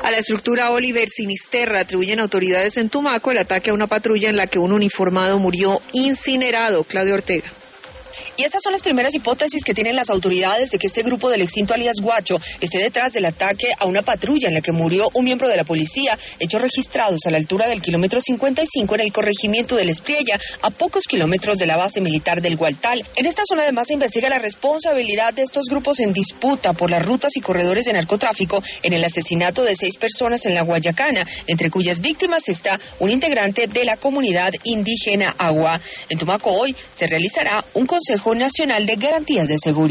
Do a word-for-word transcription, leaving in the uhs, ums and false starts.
A la estructura Oliver Sinisterra atribuyen autoridades en Tumaco el ataque a una patrulla en la que un uniformado murió incinerado. Claudio Ortega. Y estas son las primeras hipótesis que tienen las autoridades de que este grupo del extinto alias Guacho esté detrás del ataque a una patrulla en la que murió un miembro de la policía, hechos registrados a la altura del kilómetro cincuenta y cinco en el corregimiento del Espriella, a pocos kilómetros de la base militar del Gualtal. En esta zona además se investiga la responsabilidad de estos grupos en disputa por las rutas y corredores de narcotráfico en el asesinato de seis personas en la Guayacana, entre cuyas víctimas está un integrante de la comunidad indígena Agua. En Tumaco hoy se realizará un Consejo Nacional de Garantías de Seguridad.